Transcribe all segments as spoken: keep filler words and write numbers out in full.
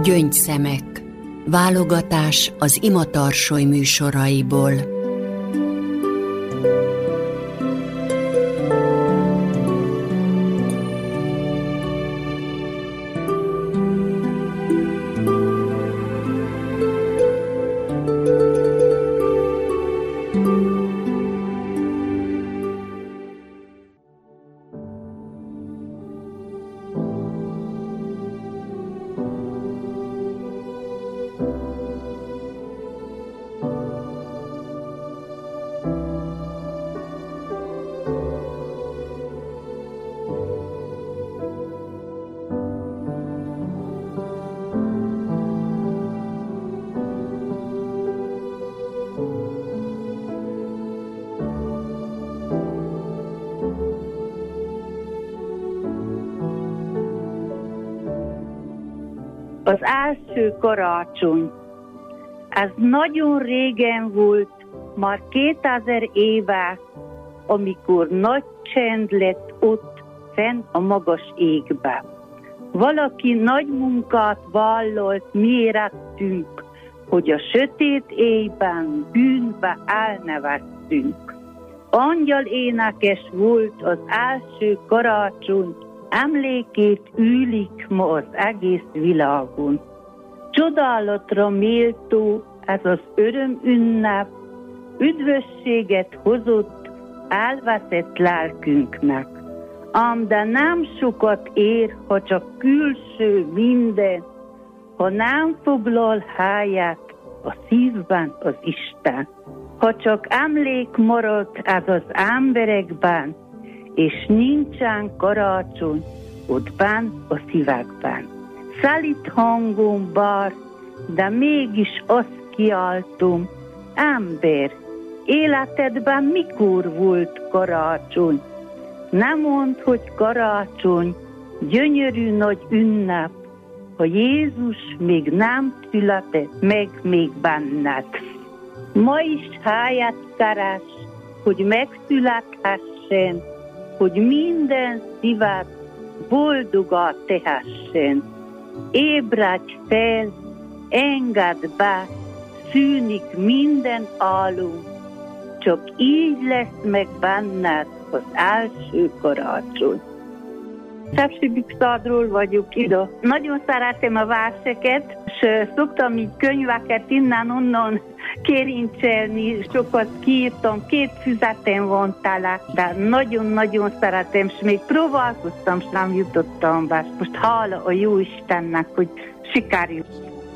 Gyöngyszemek. Válogatás az Ima Tarsoly műsoraiból. Az első karácsony. Ez nagyon régen volt, már kétezer éve, amikor nagy csend lett ott fenn a magas égbe. Valaki nagy munkát vállalt mi érettünk, hogy a sötét éjben bűnbe elneveztünk. Angyal énekes volt az első karácsony, emlékét ülik ma az egész világon. Csodálatra méltó ez az örömünnep, üdvösséget hozott elveszett lelkünknek. Ám de nem sokat ér, ha csak külső minden, ha nem foglal helyet a szívben az Isten. Ha csak emlék marad ez az emberekben, és nincsen karácsony ott benn a szívekben. Szelíd hangom bár, de mégis azt kiáltom, ember, életedben mikor volt karácsony? Ne mondd, hogy karácsony, gyönyörű nagy ünnep, ha Jézus még nem született meg még benned. Ma is helyet keres, hogy megszülethessen, hogy minden szíved boldogá tehessen. Ébredj fel, engedd be, szűnik minden álom, csak így lesz meg benned az első karácsony. Szepsi Bükszádról vagyok ide. Nagyon szeretem a verseket, és szoktam így könyveket innen-onnan kérincselni, sokat kiírtam, két füzetem van tele, de nagyon-nagyon szeretem, és még próbálkoztam, és nem jutottam be. Most hála a jó Istennek, hogy sikerül.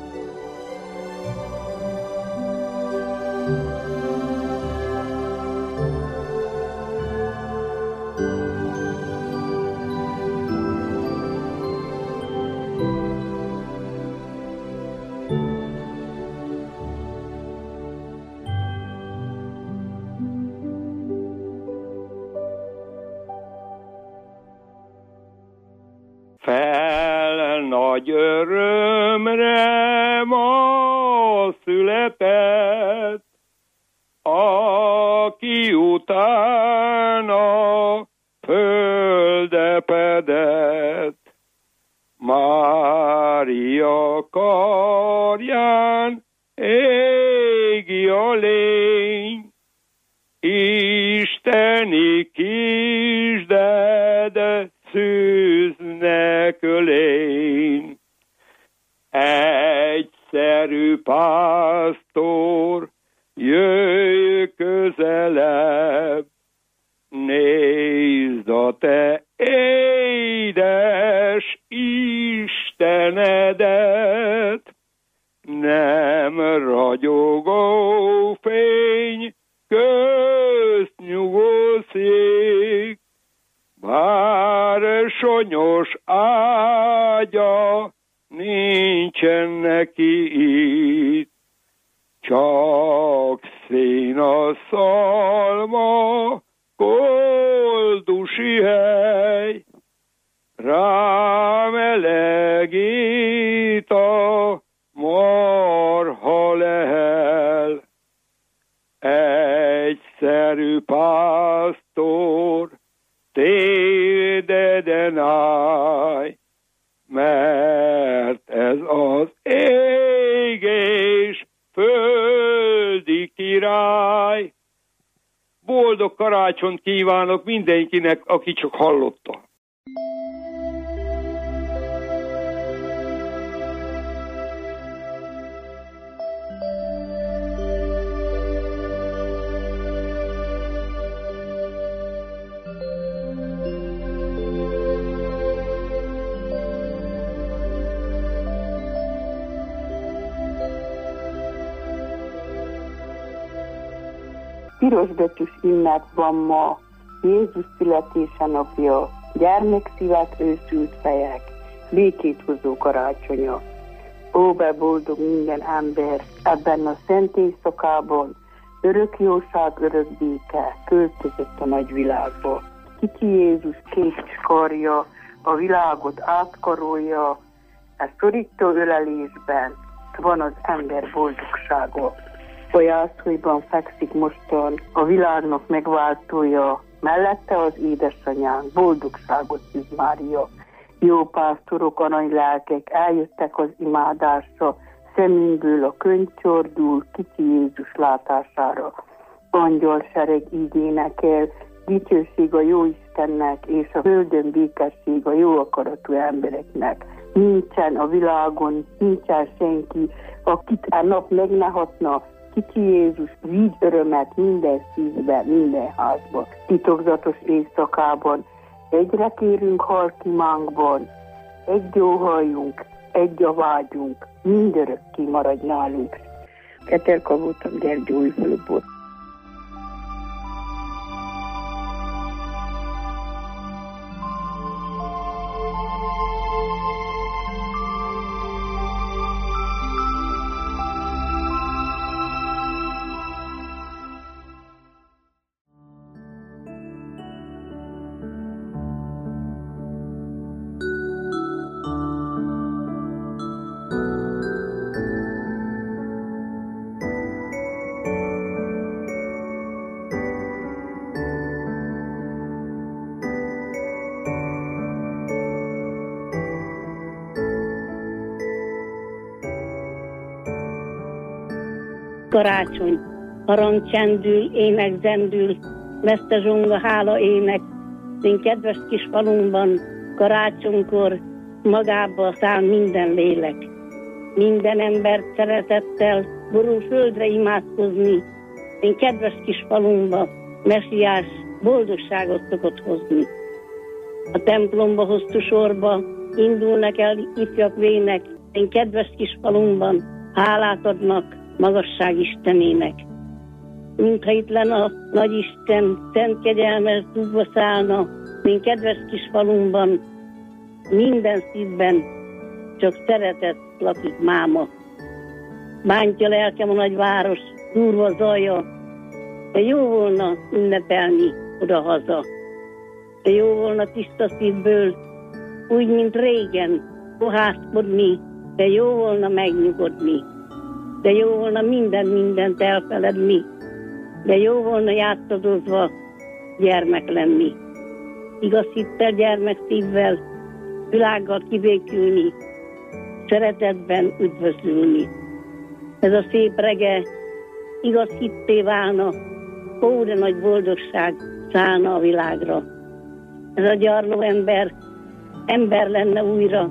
Fel nagy örömre ma született, aki utána földepedett. Mária karján égi a lény, isteni kisded szűznek ölény. Egyszerű pásztor, jöjj közelebb, nézd a te édes Istenedet, nem ragyogó fény, köznyugó szék, bár sonyos ágya nincsen neki itt, csak szín a szalma, koldusi hely, rámelegít a marha lehel. Egyszerű pásztor, térdeden állj, mert ez az karácsont kívánok mindenkinek, aki csak hallotta. Pirosbetűs ünnep van ma, Jézus születése napja, gyermekszívek, őszült fejek, békét hozó karácsonya. Ó, be boldog minden ember, ebben a szent éjszakában, örök jóság, örök béke, költözött a nagy világba. Kicsi Jézus két karja, a világot átkarolja, e szorító ölelésben van az ember boldogsága. A jászolban fekszik mostan a világnak megváltója, mellette az édesanyánk, boldogságot Szűz Mária. Jó pásztorok, aranylelkek eljöttek az imádásra, szemünkből a könyv csordul, kicsi Jézus látására. Angyal sereg így énekel, dicsőség a jó Istennek, és a földön békesség a jó akaratú embereknek. Nincsen a világon, nincsen senki, akit a nap meg ne hatna. Kicsi Jézus vigy örömet minden szívbe, minden házba. Titokzatos éjszakában egyre kérünk halkimánkban, egy óhajunk, egy a vágyunk, mindörökké maradj nálunk. Keterka voltam, Gyergyóújfaluból. Karácsony, harang csendül, ének zendül, meszte zsonga hála ének, én kedves kis falunkban, karácsonykor magába száll minden lélek. Minden embert szeretettel borul földre imádkozni, én kedves kis falunkba, mesiás boldogságot szokott hozni. A templomba hoztu sorba, indulnak el ifjak vének, én kedves kis falunkban hálát adnak magasság Istenének. Mintha itt lenne a nagyisten, szent kegyelmes dugva szállna, mint kedves kis falunkban, minden szívben csak szeretet lakik máma. Bántja lelkem a nagyváros, durva zaja, de jó volna ünnepelni oda-haza. De jó volna tiszta szívből, úgy, mint régen, bohászkodni, de jó volna megnyugodni. De jó volna minden-mindent elfeledni, de jó volna játszadozva gyermek lenni. Igaz hittel, gyermek szívvel, világgal kibékülni, szeretetben üdvözülni. Ez a szép rege igaz hitté válna, ó, de nagy boldogság szállna a világra. Ez a gyarló ember, ember lenne újra,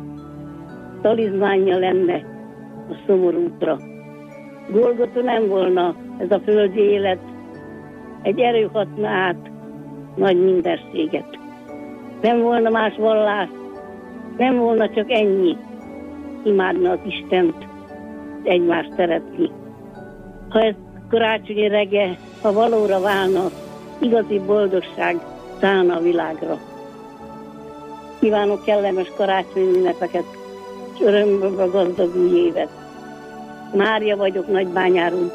talizmánja lenne a szomorútra. Golgota nem volna ez a földi élet, egy erő hatna át nagy mindenséget. Nem volna más vallás, nem volna csak ennyi, imádna az Istent, egymást szeretni. Ha ez karácsonyi rege, ha valóra válna, igazi boldogság szállna a világra. Kívánok kellemes karácsonyi ünnepeket, és örömből gazdag új évet. Mária vagyok Nagybányáról.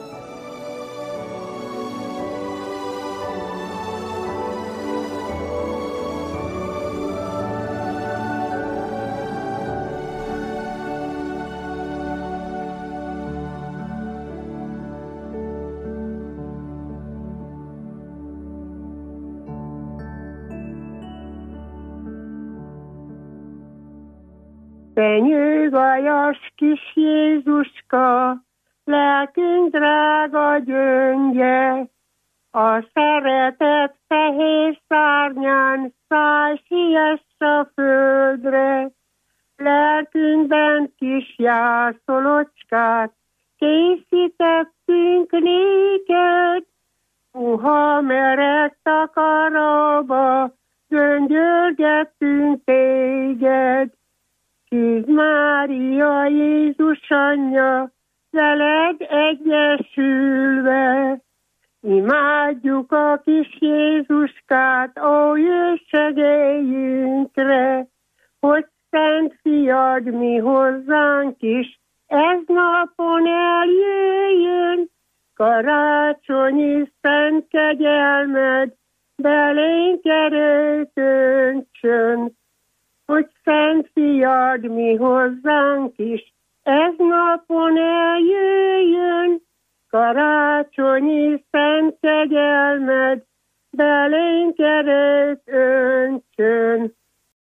Te nyugaljas kis Jézuska, lelkünk drága gyöngye, A szeretet fehér szárnyán szállj, siess a földre, lelkünkben kis jászolocskát készítettünk néked, puha mered takaróba göngyörgettünk téged. Szűz Mária, Jézus anyja, veled egyesülve, imádjuk a kis Jézuskát, ó, jöjj segélyünkre, hogy Szent Fiad mi hozzánk is, ez napon eljöjjön, karácsonyi szent kegyelmed, belénk erőt öntsön, hogy Szent Fiad mi hozzánk is, ez napon eljöjjön, karácsonyi szent kegyelmed, belénk erőt öntsön.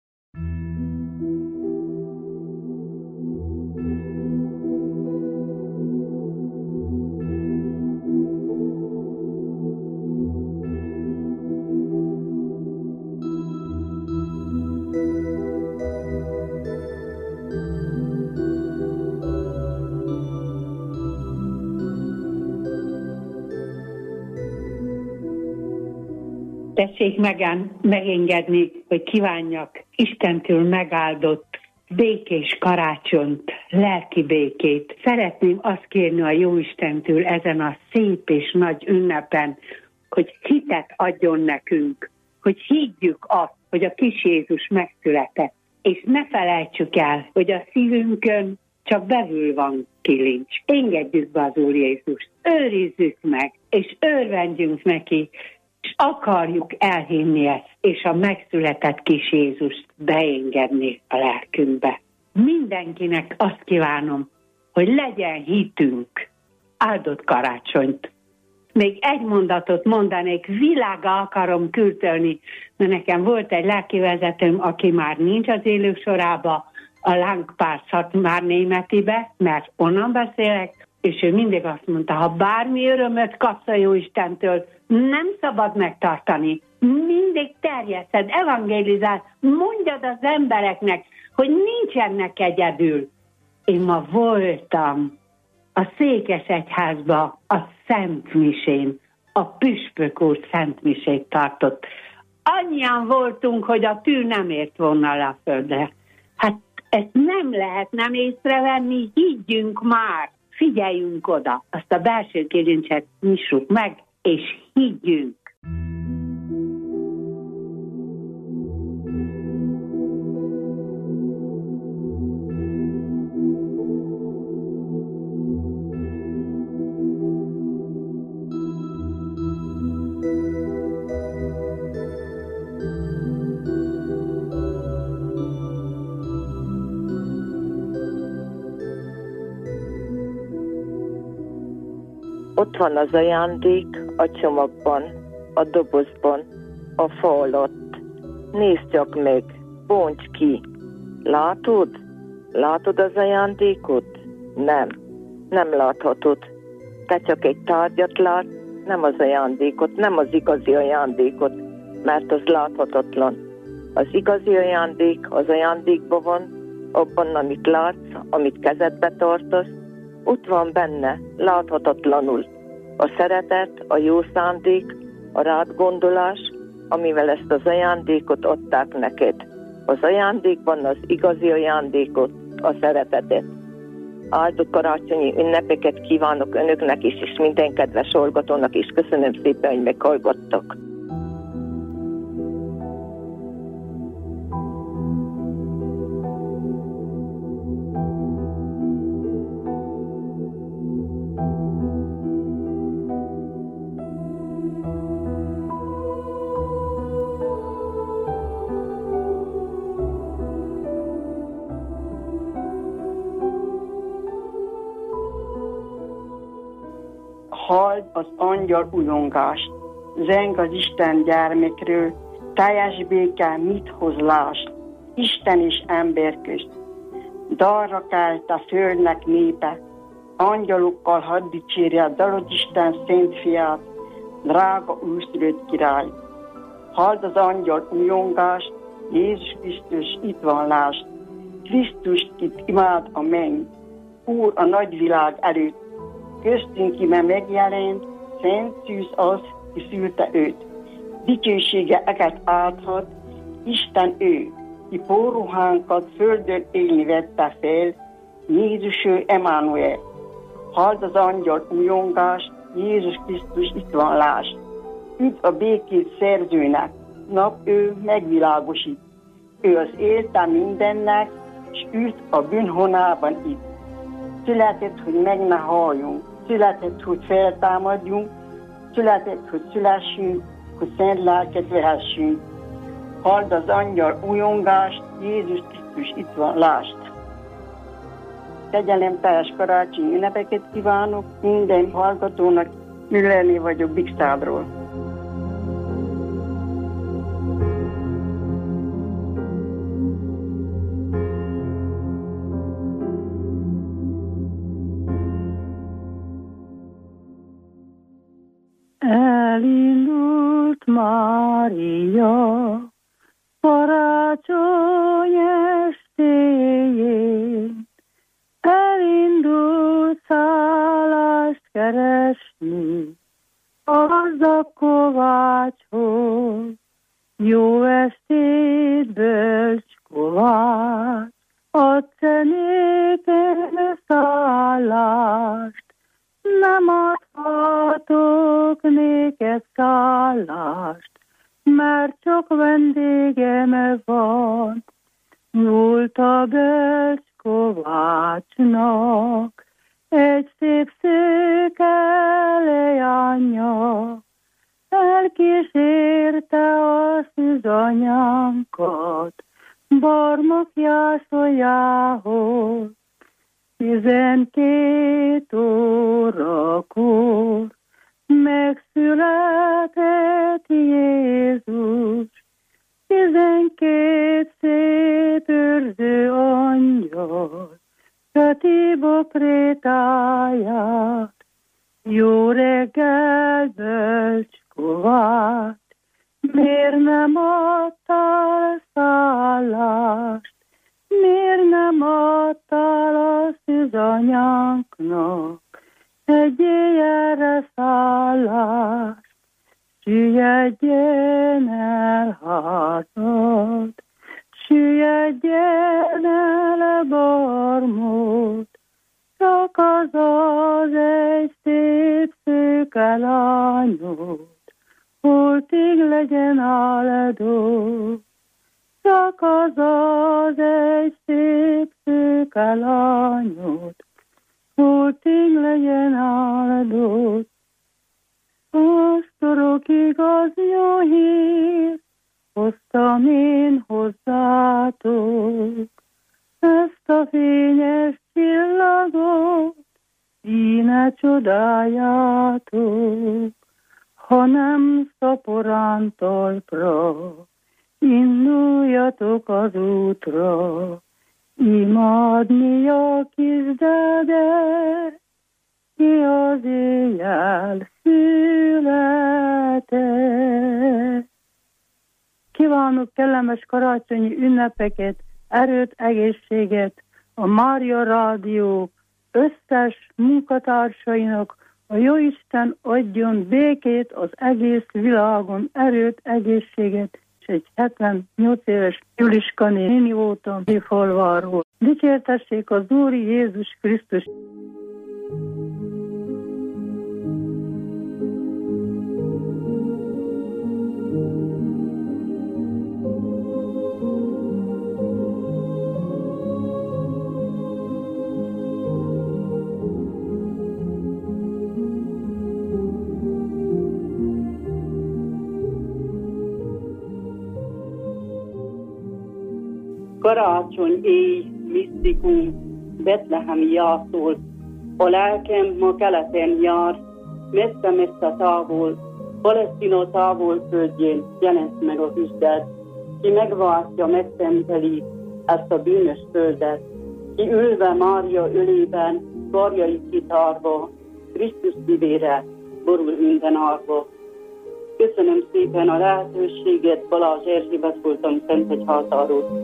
Tessék megán, megengedni, hogy kívánjak Istentől megáldott békés karácsonyt, lelki békét. Szeretném azt kérni a Jóistentől ezen a szép és nagy ünnepen, hogy hitet adjon nekünk, hogy higgyük azt, hogy a kis Jézus megszületett. És ne felejtsük el, hogy a szívünkön csak belül van kilincs. Engedjük be az Úr Jézust, őrizzük meg, és örvendjünk neki, és akarjuk elhinni ezt, és a megszületett kis Jézust beengedni a lelkünkbe. Mindenkinek azt kívánom, hogy legyen hitünk. Áldott karácsonyt! Még egy mondatot mondanék, világá akarom küldeni, mert nekem volt egy lelkivezetőm, aki már nincs az élők sorába, a Lángpár Szatmár Németibe, mert onnan beszélek, és ő mindig azt mondta, ha bármi örömöt kapsz a Jóistentől, nem szabad megtartani. Mindig terjeszted, evangélizál, mondjad az embereknek, hogy nincsenek egyedül. Én ma voltam a Székesegyházban a Szent Misén, a Püspök úr Szent Misét tartott. Annyian voltunk, hogy a tű nem ért volna le a földre. Hát ezt nem lehet nem észrevenni, higgyünk már, figyeljünk oda. Azt a belső kilincset nyissuk meg, és higgyünk. Ott van az ajándék a csomagban, a dobozban, a fa alatt. Nézd csak meg, bonts ki. Látod? Látod az ajándékot? Nem, nem láthatod. Te csak egy tárgyat lát, nem az ajándékot, nem az igazi ajándékot, mert az láthatatlan. Az igazi ajándék az ajándékban van, abban, amit látsz, amit kezedbe tartasz, ott van benne, láthatatlanul. A szeretet, a jó szándék, a rád gondolás, amivel ezt az ajándékot adták neked. Az ajándékban az igazi ajándékot, a szeretetet. Áldott karácsonyi ünnepeket kívánok önöknek is, és minden kedves hallgatónak is. Köszönöm szépen, hogy meghallgattak. Halld az angyal ujjongást, zeng az Isten gyermekről, teljes béke mit hoz lásd, Isten és ember közt. Dalra kelt a földnek népe, angyalokkal hadd dicsérje a dalod Isten szent fiát, drága újszülött király. Halld az angyal újongást, Jézus Krisztus itt van lásd. Krisztust itt imád a menny, Úr a nagy világ előtt. Köztünk ime megjelent, Szent Szűz az, ki szülte őt. Dicsősége eget áthat, Isten ő, ki pórruhánkat földön élni vette fel, Jézus ő Emmanuel. Halld az angyal újongást, Jézus Krisztus itt van lásd. Üdv a békét szerzőnek, nap ő megvilágosít. Ő az élte mindennek, s ült a bűnhonában itt. Született, hogy meg ne halljunk, született, hogy feltámadjunk, született, hogy szülessünk, hogy szent lelket vehessünk. Halld az angyal újongást, Jézus Krisztus itt van, lásd. Kegyelem teljes karácsonyi ünnepeket kívánok minden hallgatónak, Müllerné vagyok Bikszádról. Elindult Mária karácsony estéjén, elindult szállást keresni a gazdag kovácshoz. Jó estét, bölcs kovács, adsz nékem szállást, nem adhatok néked szállást, mert csak vendégem van. Nyúlt a bölcs kovácsnak egy szép szőke leánya, elkísérte a szűzanyánkat barmok jászoljához. Tizenkét órakor megszületett Jézus, tizenkét szép őrző angyal köti bokrétáját. Jó reggel, bölcs kovács, miért nem adtál szállást? Miért nem adtál a szűzanyánknak egy éjjelre szállást? Süllyedjen el házad, süllyedjen el barmod, csak az az egy szép szőke lányod, holtig legyen áldott. Csak az az egy szép szőke lányod, holtig legyen áldott. Pásztorokig az jó hír, hoztam én hozzátok. Ezt a fényes csillagot, íme csodáljátok. Ha nem szaporán talpra, induljatok az útra, imádni a kisdedet, ki az éjjel született. Kívánok kellemes karácsonyi ünnepeket, erőt, egészséget a Mária Rádió összes munkatársainak. A Jóisten adjon békét az egész világon, erőt, egészséget, és egy hetvennyolc éves Juliska néni voltam Falváról. Dicsértessék az Úr Jézus Krisztus! Karácsony éj, misztikum, betlehemi jászol, a lelkem ma keleten jár, messze-messze távol, Palesztina távol földjén jelent meg a üzlet, ki megváltja, megszenteli ezt a bűnös földet, ki ülve Mária ölében, karjait kitárva, Krisztus szívére borul minden árva. Köszönöm szépen a lehetőséget, Balázs Erzsébet voltam Szentegyházáról.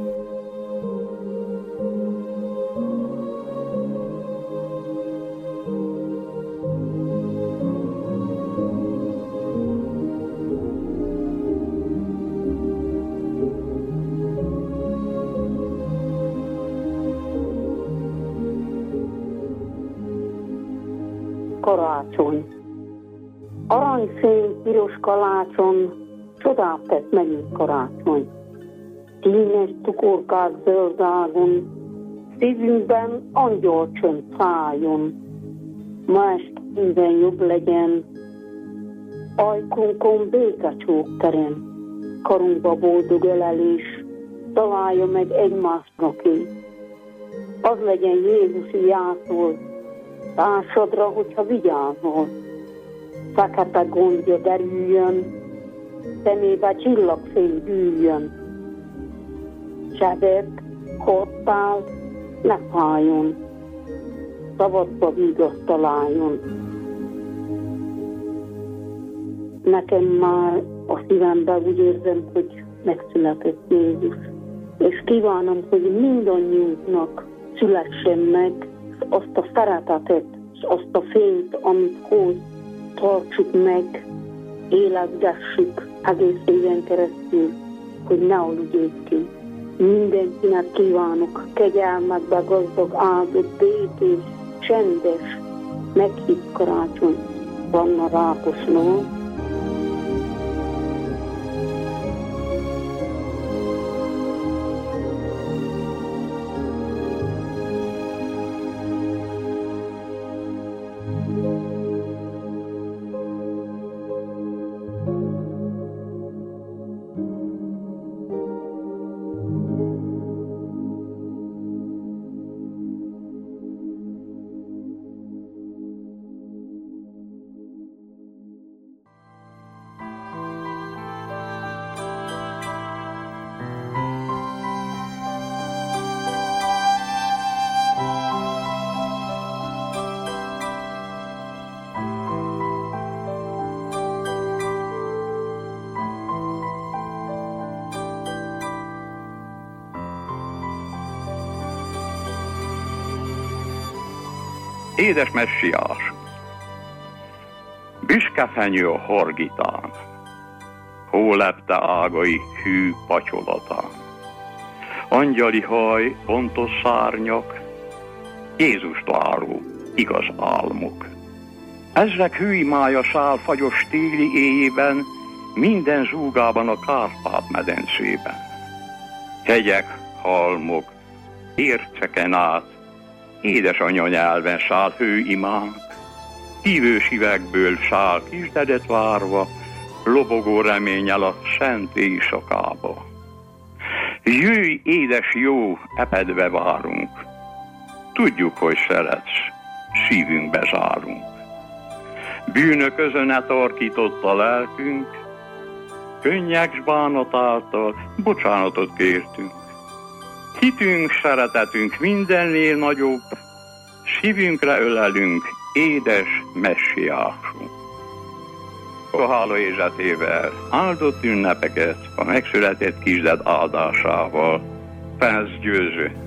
Karácsony. Aranyfény piros kalácson, csodát tett megint karácsony. Tínes cukorkák zöldágon, szívünkben angyalcsönd szálljon. Ma este minden jobb legyen, ajkunkon békecsók terem. Karunkba boldog ölelés, találja meg egymásnak én. Az legyen Jézusi jászol, társadra, hogyha vigyázol. Fekete gondja derüljön, szemébe csillagfény gyűjjön. Sebek, kortál, ne fájjon, szabadba vigaszt találjon. Nekem már a szívemben úgy érzem, hogy megszületett Jézus. És kívánom, hogy mindannyiunknak szülessen meg azt a szeretetet, és azt a fényt, amit hoz, tartsuk meg, életgessük egész éven keresztül, hogy ne aludjék ki. Mindenkinek kívánok kegyelmekbe gazdag, áldott, békés, csendes, meghitt karácsony. Vanna Rákosnól. Édes messiás, büszke fenyő a horgitán, hólepte ágai hű pacsolatán. Angyali haj, pontos szárnyak, Jézust váró igaz álmok. Ezrek hűimája száll fagyos téli éjében, minden zúgában a Kárpát-medencében. Hegyek, halmok, érceken át, édesanyja nyelven száll hőimánk, hívős üvegből száll kisdedet várva, lobogó reménnyel a szent éjszakába. Jöjj, édes jó, epedve várunk, tudjuk, hogy szeretsz, szívünkbe zárunk. Bűnöközön tarkított a lelkünk, könnyek s bánat által bocsánatot kértünk. Hitünk, szeretetünk mindennél nagyobb, szívünkre ölelünk, édes messiásunk. A hála érzsetével áldott ünnepeket a megszületett kisded áldásával. Ferenc Győző.